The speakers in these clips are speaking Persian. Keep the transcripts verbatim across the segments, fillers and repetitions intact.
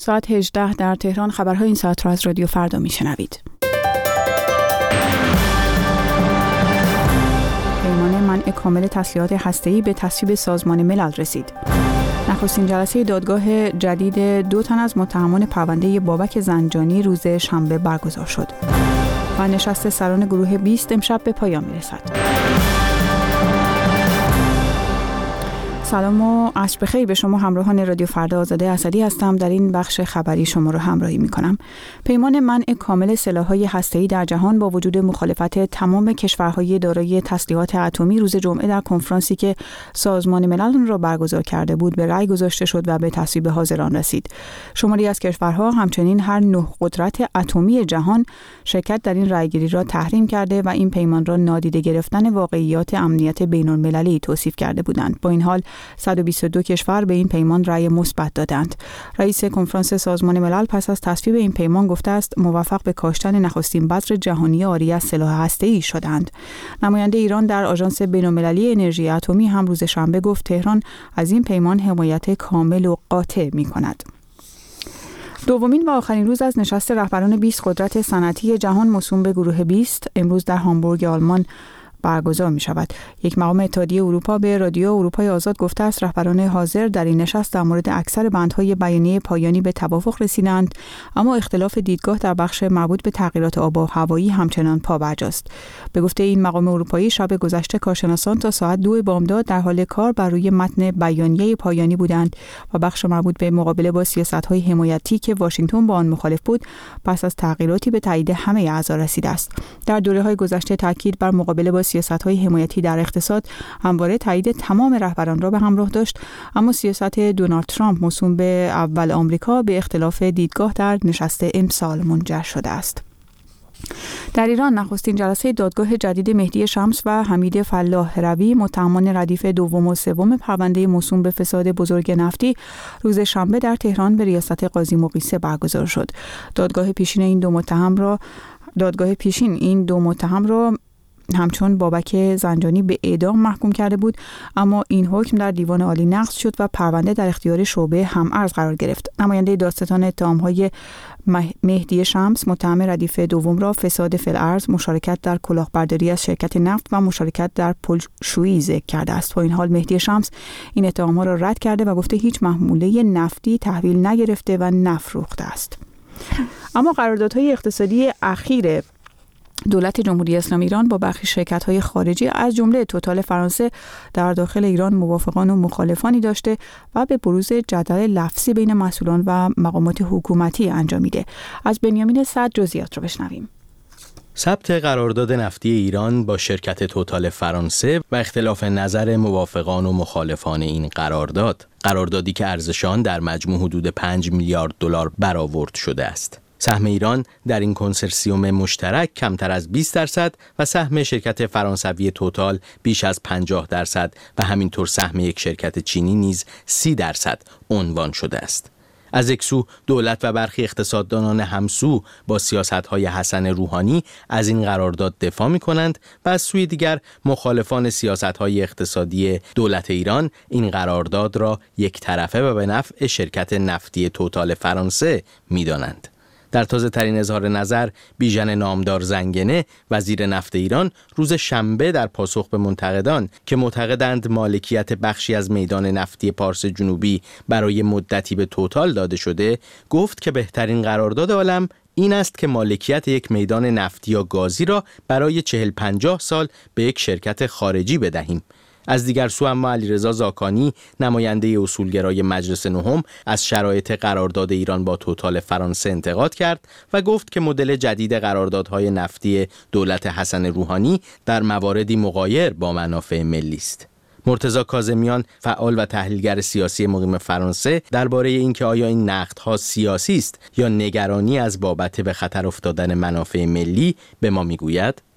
ساعت هجده در تهران. خبرهای این ساعت را از رادیو فردا میشنوید. پیمان منع کامل تسلیحات هسته‌ای به تصویب سازمان ملل رسید. نخستین جلسه دادگاه جدید دو تن از متهمان پرونده بابک زنجانی روز شنبه برگزار شد. و نشست سران گروه بیست امشب به پایان میرسد. سلام و عصر بخیر به شما همراهان رادیو فردا. آزاده اسدی هستم. در این بخش خبری شما را همراهی می‌کنم. پیمان منع کامل سلاح‌های هسته‌ای در جهان با وجود مخالفت تمام کشورهای دارای تسلیحات اتمی روز جمعه در کنفرانسی که سازمان ملل را برگزار کرده بود به رأی گذاشته شد و به تصویب حاضران رسید. شماری از کشورها همچنین هر نه قدرت اتمی جهان شرکت در این رأیگیری را تحریم کرده و این پیمان را نادیده گرفتن واقعیات امنیت بین‌المللی توصیف کرده بودند. با این حال صد و بیست و دو کشور به این پیمان رأی مثبت دادند. رئیس کنفرانس سازمان ملل پس از تصویب این پیمان گفته است موفق به کاشتن نخستین بذر جهانی عاری از سلاح هسته‌ای شدند. نماینده ایران در آژانس بین‌المللی انرژی اتمی هم روز شنبه گفت تهران از این پیمان حمایت کامل و قاطع می‌کند. دومین و آخرین روز از نشست رهبران بیست قدرت صنعتی جهان موسوم به گروه بیست امروز در هامبورگ آلمان برگزار می شود. یک مقام اتحادیه اروپا به رادیو اروپای آزاد گفته است رهبران حاضر در این نشست در مورد اکثر بندهای بیانیه پایانی به توافق رسیدند، اما اختلاف دیدگاه در بخش مربوط به تغییرات آب و هوایی همچنان پابرجاست. به گفته این مقام اروپایی شب گذشته کارشناسان تا ساعت دو بامداد در حال کار بر روی متن بیانیه پایانی بودند و بخش مربوط به مقابله با سیاست‌های حمایتی که واشنگتن با آن مخالف بود پس از تغییراتی به تایید همه اعضا رسیده است. در دوره‌های گذشته تاکید بر مقابله با سیاست‌های حمایتی در اقتصاد همواره تایید تمام رهبران را به همراه داشت، اما سیاست دونالد ترامپ موسوم به اول آمریکا به اختلاف دیدگاه در نشست امسال منجر شده است. در ایران نخستین جلسه دادگاه جدید مهدی شمس و حمید فلاح روی متهمان ردیف دوم و سوم پرونده موسوم به فساد بزرگ نفتی روز شنبه در تهران به ریاست قاضی مقیسه برگزار شد. دادگاه پیشین این دو متهم را دادگاه پیشین این دو متهم را همچون بابک زنجانی به اعدام محکوم کرده بود، اما این حکم در دیوان عالی نقض شد و پرونده در اختیار شعبه هم‌ارز قرار گرفت. نماینده دادستان اتهام‌های مهدی شمس متهم ردیف دوم را فساد فی الارض، مشارکت در کلاهبرداری از شرکت نفت و مشارکت در پلشویی ذکر کرده است. با این حال مهدی شمس این اتهام‌ها را رد کرده و گفته هیچ محموله نفتی تحویل نگرفته و نفروخته است. اما قراردادهای اقتصادی اخیر دولت جمهوری اسلامی ایران با برخی شرکت‌های خارجی از جمله توتال فرانسه در داخل ایران موافقان و مخالفانی داشته و به بروز جدل لفظی بین مسئولان و مقامات حکومتی انجامیده. از بنیامین صدر جزئیات را بشنویم. ثبت قرارداد نفتی ایران با شرکت توتال فرانسه و اختلاف نظر موافقان و مخالفان این قرارداد، قراردادی که ارزش آن در مجموع حدود پنج میلیارد دلار برآورد شده است. سهم ایران در این کنسرسیوم مشترک کمتر از بیست درصد و سهم شرکت فرانسوی توتال بیش از پنجاه درصد و همینطور سهم یک شرکت چینی نیز سی درصد عنوان شده است. از یک سو دولت و برخی اقتصاددانان همسو با سیاست‌های حسن روحانی از این قرارداد دفاع می‌کنند و از سوی دیگر مخالفان سیاست‌های اقتصادی دولت ایران این قرارداد را یک طرفه و به نفع شرکت نفتی توتال فرانسه می‌دانند. در تازه ترین اظهار نظر بیژن نامدار زنگنه وزیر نفت ایران روز شنبه در پاسخ به منتقدان که معتقدند مالکیت بخشی از میدان نفتی پارس جنوبی برای مدتی به توتال داده شده گفت که بهترین قرارداد عالم این است که مالکیت یک میدان نفتی یا گازی را برای چهل پنجاه سال به یک شرکت خارجی بدهیم. از دیگر سو اما علیرضا زاکانی نماینده اصولگرای مجلس نهم از شرایط قرارداد ایران با توتال فرانسه انتقاد کرد و گفت که مدل جدید قراردادهای نفتی دولت حسن روحانی در مواردی مغایر با منافع ملی است. مرتضی کاظمیان فعال و تحلیلگر سیاسی مقیم فرانسه درباره اینکه آیا این نقدها سیاسی است یا نگرانی از بابت به خطر افتادن منافع ملی به ما میگوید: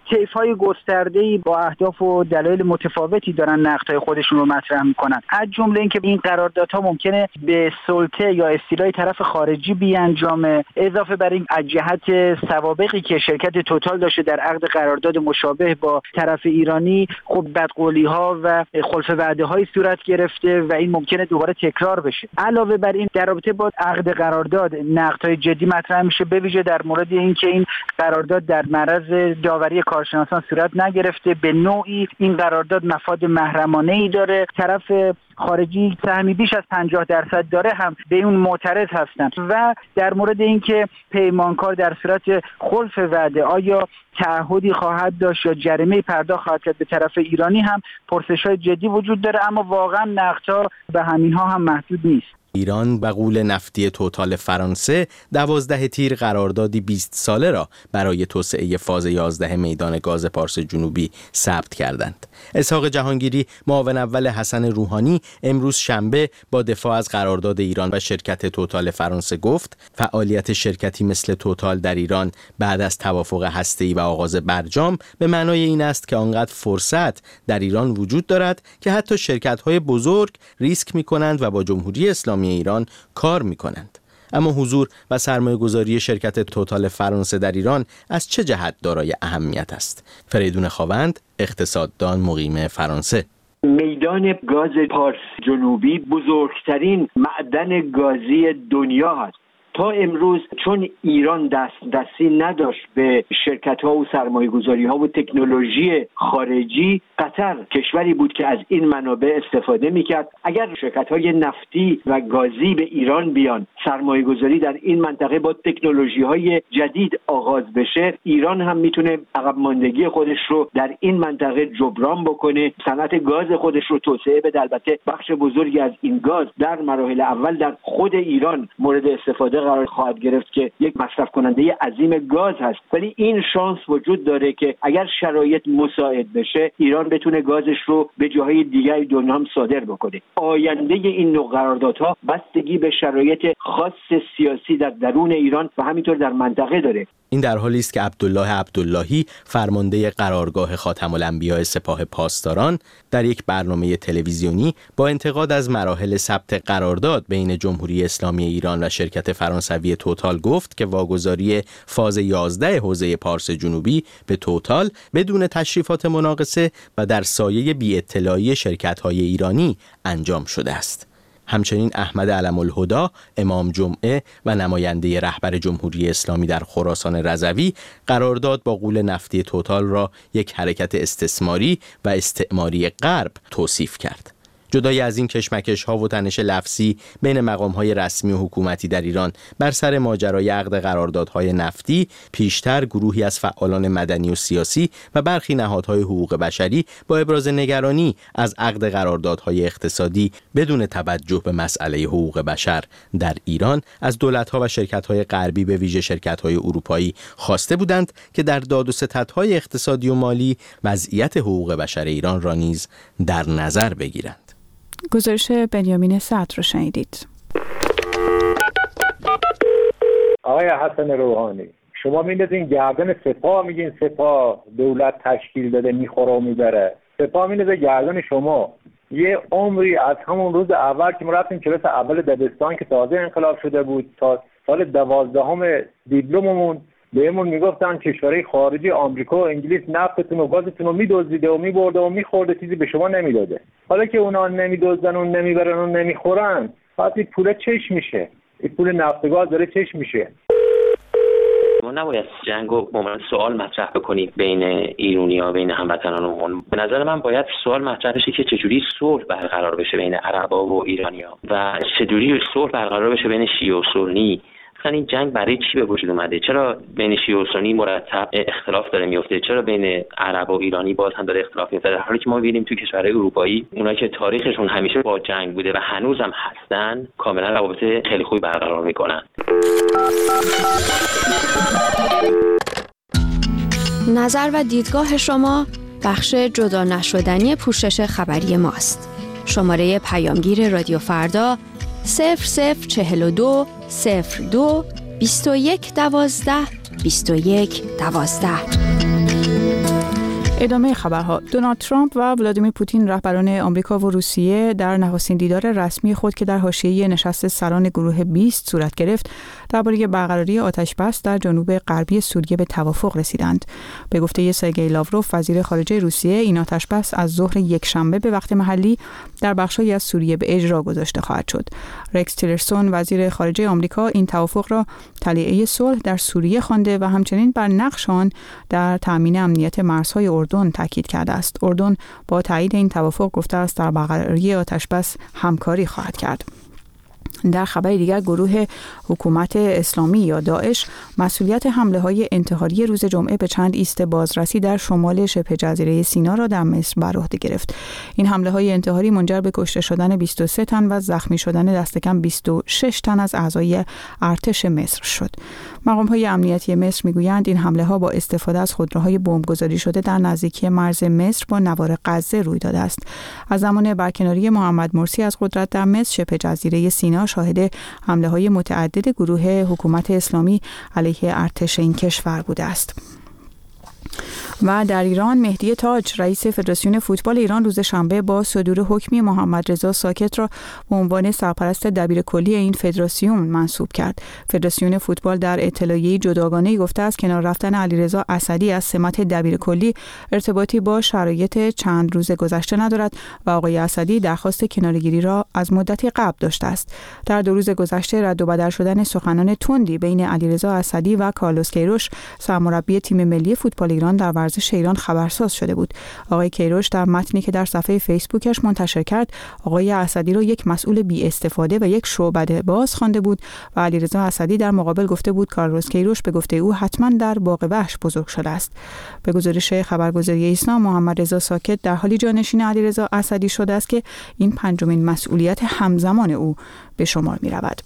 طیف‌های گسترده‌ای با اهداف و دلایل متفاوتی دارن نقدهای خودشون رو مطرح میکنن، از جمله اینکه این قراردادها ممکنه به سلطه یا استیلای طرف خارجی بیانجامه، اضافه بر این از جهت سوابقی که شرکت توتال داشته در عقد قرارداد مشابه با طرف ایرانی، خب بدقولی‌ها و خلف وعده‌های صورت گرفته و این ممکنه دوباره تکرار بشه. علاوه بر این در رابطه با عقد قرارداد نقدهای جدی مطرح میشه، به ویژه در مورد اینکه این قرارداد در معرض داوری کارشناسان صورت نگرفته، به نوعی این قرارداد مفاد محرمانه‌ای داره، طرف خارجی سهمی بیش از پنجاه درصد داره هم به اون معترض هستن و در مورد اینکه پیمانکار در صورت خلف وعده آیا تعهدی خواهد داشت یا جریمه پرداخت خواهد کرد به طرف ایرانی هم پرسش‌های جدی وجود داره، اما واقعا نقدها به همینها هم محدود نیست. ایران به قول نفتی توتال فرانسه دوازده تیر قراردادی بیست ساله را برای توسعه فاز یازده میدان گاز پارس جنوبی ثبت کردند. اسحاق جهانگیری معاون اول حسن روحانی امروز شنبه با دفاع از قرارداد ایران و شرکت توتال فرانسه گفت فعالیت شرکتی مثل توتال در ایران بعد از توافق هسته‌ای و آغاز برجام به معنای این است که آنقدر فرصت در ایران وجود دارد که حتی شرکت‌های بزرگ ریسک می‌کنند و با جمهوری اسلامی ایران کار می‌کنند. اما حضور و سرمایه‌گذاری شرکت توتال فرانسه در ایران از چه جهت دارای اهمیت است؟ فریدون خاوند، اقتصاددان مقیم فرانسه: میدان گاز پارس جنوبی بزرگترین معدن گازی دنیا است. تا امروز چون ایران دست دستی نداشت به شرکت‌ها و سرمایه‌گذاری‌ها و تکنولوژی خارجی، قطر کشوری بود که از این منابع استفاده می‌کرد. اگر شرکت‌های نفتی و گازی به ایران بیان، سرمایه‌گذاری در این منطقه با تکنولوژی‌های جدید آغاز بشه، ایران هم میتونه عقب ماندگی خودش رو در این منطقه جبران بکنه، صنعت گاز خودش رو توسعه بده. البته بخش بزرگی از این گاز در مراحل اول در خود ایران مورد استفاده قرار خواهد گرفت که یک مصرف کننده عظیم گاز هست، ولی این شانس وجود داره که اگر شرایط مساعد بشه ایران بتونه گازش رو به جاهای دیگری دنیا هم صادر بکنه. آینده این نوع قراردادها بستگی به شرایط خاص سیاسی در درون ایران و همینطور در منطقه داره. این در حالی است که عبدالله عبداللهی فرمانده قرارگاه خاتم الانبیاء سپاه پاسداران در یک برنامه تلویزیونی با انتقاد از مراحل ثبت قرارداد بین جمهوری اسلامی ایران و شرکت فرانسوی توتال گفت که واگذاری فاز یازده حوزه پارس جنوبی به توتال بدون تشریفات مناقصه و در سایه بی‌اطلاعی شرکت‌های ایرانی انجام شده است. همچنین احمد علم‌الهدی امام جمعه و نماینده رهبر جمهوری اسلامی در خراسان رضوی قرارداد با غول نفتی توتال را یک حرکت استثماری و استعماری غرب توصیف کرد. جدای از این کشمکش‌ها و تنش لفظی بین مقام‌های رسمی و حکومتی در ایران بر سر ماجرای عقد قراردادهای نفتی، پیشتر گروهی از فعالان مدنی و سیاسی و برخی نهادهای حقوق بشری با ابراز نگرانی از عقد قراردادهای اقتصادی بدون توجه به مسئله حقوق بشر در ایران از دولت‌ها و شرکت‌های غربی به ویژه شرکت‌های اروپایی خواسته بودند که در داد و ستدهای اقتصادی و مالی وضعیت حقوق بشر ایران را نیز در نظر بگیرند. گزارش بنیامین صدر رو شنیدید. آقای حسن روحانی، شما میندازین گردن سپاه، میگین سپاه دولت تشکیل داده میخوره و میبره. سپاه میندازه گردن شما. یه عمری از همون روز اول که ما رفتیم کلاس اول دبستان که تازه انقلاب شده بود تا سال دوازدهم دیپلممون بهمون میگفتن کشورهای خارجی آمریکا و انگلیس نفتتون و گازتون رو میدزدیده و میبرده و میخورده، چیزی به شما نمیداده. حالا که اونا نمیدزدن و نمیبرن و نمیخورن، پس این پول چش میشه؟ این پول نفت و گاز داره چش میشه؟ ما نباید جنگ و مورد سوال مطرح بکنیم بین ایرانی‌ها، بین هموطنانمون. به نظر من باید سوال مطرح بشه که چجوری صلح برقرار بشه بین عربا و ایرانی‌ها و چجوری صلح برقرار بشه بین شیعه و سنی. این جنگ برای چی به وجود اومده؟ چرا بین شیعه و سنی مرتب اختلاف داره میفته؟ چرا بین عرب و ایرانی باز هم داره اختلاف میفته؟ در حالی که ما می‌بینیم تو کشورهای اروپایی اونایی که تاریخشون همیشه با جنگ بوده و هنوزم هستن کاملا روابط خیلی خوبی برقرار میکنن. نظر و دیدگاه شما بخش جدا نشدنی پوشش خبری ماست. شماره پیامگیر رادیو فردا صفر صفر چهل و دو صفر دو بیست و یک دوازده بیست و یک دوازده. ادامه خبرها. دونالد ترامپ و ولادیمیر پوتین رهبران آمریکا و روسیه در نخستین دیدار رسمی خود که در حاشیه نشست سران گروه بیست صورت گرفت درباره برقراری آتش‌بس در جنوب غربی سوریه به توافق رسیدند. به گفته سرگئی لاوروف وزیر خارجه روسیه، این آتش‌بس از ظهر یک شنبه به وقت محلی در بخشی از سوریه به اجرا گذاشته خواهد شد. رکس تیلرسون وزیر خارجه آمریکا این توافق را طلیعه صلح در سوریه خوانده و همچنین بر نقش آن در تامین امنیت مرزهای اردن تاکید کرده است. اردن با تایید این توافق گفته است در برقراری آتش‌بس همکاری خواهد کرد. در خبر دیگر، گروه حکومت اسلامی یا داعش مسئولیت حمله‌های انتحاری روز جمعه به چند ایست بازرسی در شمال شبه جزیره سینا را در مصر بر عهده گرفت. این حمله‌های انتحاری منجر به کشته شدن بیست و سه تن و زخمی شدن دست کم بیست و شش تن از اعضای ارتش مصر شد. مقام‌های امنیتی مصر می‌گویند این حمله‌ها با استفاده از خودروهای بمبگذاری شده در نزدیکی مرز مصر با نوار غزه روی داده است. از زمان برکناری محمد مرسی از قدرت در مصر، شبه جزیره سینا شاهد حمله‌های متعدد گروه حکومت اسلامی علیه ارتش این کشور بوده است. و در ایران، مهدی تاج رئیس فدراسیون فوتبال ایران روز شنبه با صدور حکمی محمد رضا ساکت را به عنوان سرپرست دبیرکلی این فدراسیون منصوب کرد. فدراسیون فوتبال در اطلاعیه‌ای جداگانه‌ای گفته است کنار رفتن علیرضا اسدی از سمت دبیرکلی ارتباطی با شرایط چند روز گذشته ندارد و آقای اسدی درخواست کناره‌گیری را از مدتی قبل داشته است. در دو روز گذشته رد و بدل شدن سخنان تندی بین علیرضا اسدی و کارلوس کیروش، سرمربی تیم ملی فوتبال ایران، در ورزش ایران خبرساز شده بود. آقای کیروش در متنی که در صفحه فیسبوکش منتشر کرد، آقای اسدی را یک مسئول بی استفاده و یک شعبده باز خوانده بود و علیرضا اسدی در مقابل گفته بود کارلوس کیروش به گفته او حتما در باغ وحش بزرگ شده است. به گزارش خبرگزاری ایسنا، محمد رضا ساکت در حالی جانشین علیرضا اسدی شده است که این پنجمین مسئولیت همزمان او به شمار می رود.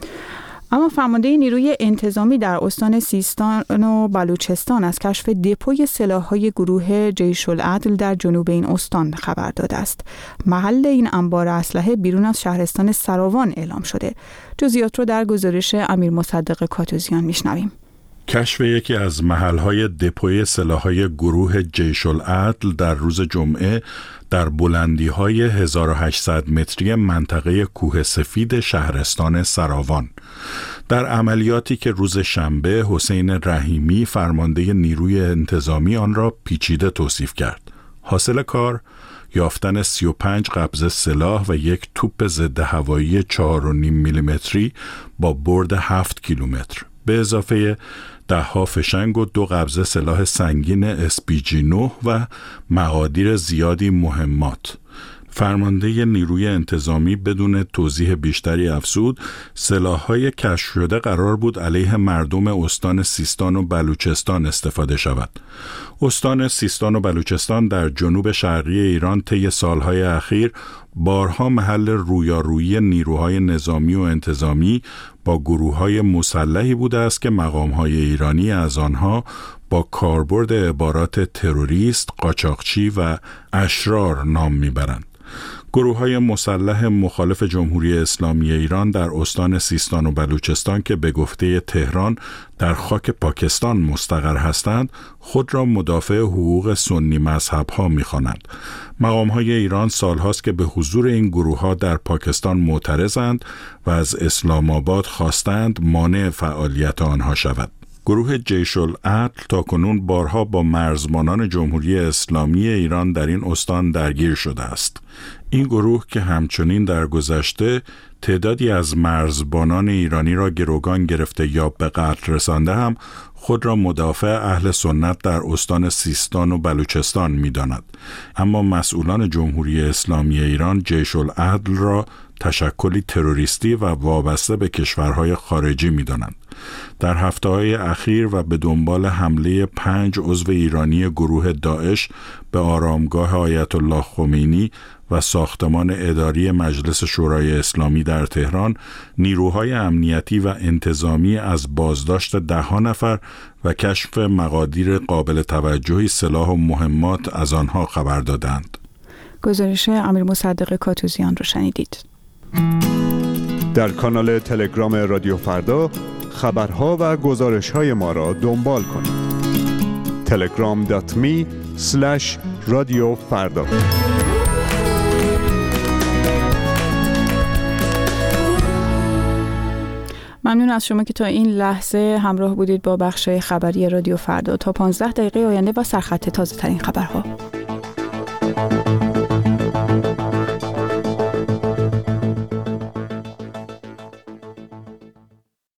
اما فرمانده نیروی انتظامی در استان سیستان و بلوچستان از کشف دپوی سلاح‌های گروه جیش العدل در جنوب این استان خبر داده است. محل این انبار اسلحه بیرون از شهرستان سراوان اعلام شده. جزئیات رو در گزارش امیر مصدق کاتوزیان میشنویم. کشف یکی از محل‌های دپوی سلاح‌های گروه جیش العدل در روز جمعه در بلندی‌های هزار و هشتصد متری منطقه کوه سفید شهرستان سراوان. در عملیاتی که روز شنبه حسین رحیمی فرمانده نیروی انتظامی آن را پیچیده توصیف کرد. حاصل کار یافتن سی و پنج قبضه سلاح و یک توپ ضد هوایی چهار و نیم میلیمتری با برد هفت کیلومتر به اضافه ده ها فشنگ و دو قبضه سلاح سنگین اس پی جی نه و مقادیر زیادی مهمات. فرمانده نیروی انتظامی بدون توضیح بیشتری افزود سلاح‌های کشف شده قرار بود علیه مردم استان سیستان و بلوچستان استفاده شود. استان سیستان و بلوچستان در جنوب شرقی ایران طی سالهای اخیر بارها محل رویارویی نیروهای نظامی و انتظامی با گروه‌های مسلحی بوده است که مقام‌های ایرانی از آنها با کاربرد عبارات تروریست، قاچاقچی و اشرار نام میبرند. گروه‌های مسلح مخالف جمهوری اسلامی ایران در استان سیستان و بلوچستان که به گفته تهران در خاک پاکستان مستقر هستند، خود را مدافع حقوق سنی مذهب‌ها می‌خوانند. مقام‌های ایران سال‌هاست که به حضور این گروه‌ها در پاکستان معترضند و از اسلام آباد خواستند مانع فعالیت آنها شود. گروه جیش العدل تاکنون بارها با مرزبانان جمهوری اسلامی ایران در این استان درگیر شده است. این گروه که همچنین در گذشته تعدادی از مرزبانان ایرانی را گروگان گرفته یا به قتل رسانده هم خود را مدافع اهل سنت در استان سیستان و بلوچستان می‌داند. اما مسئولان جمهوری اسلامی ایران جیش العدل را تشکلی تروریستی و وابسته به کشورهای خارجی می‌دانند. در هفته‌های اخیر و به دنبال حمله پنج عضو ایرانی گروه داعش به آرامگاه آیت الله خمینی و ساختمان اداری مجلس شورای اسلامی در تهران، نیروهای امنیتی و انتظامی از بازداشت ده نفر و کشف مقادیر قابل توجهی سلاح و مهمات از آنها خبر دادند. گزارش امیر مصدق کاتوزیان رو شنیدید. در کانال تلگرام رادیو فردا خبرها و گزارش‌های ما را دنبال کنید. تلگرام دات می اسلش رادیو فردا. ممنون از شما که تا این لحظه همراه بودید با بخش خبری رادیو فردا. تا پانزده دقیقه آینده با سرخط تازه ترین خبرها.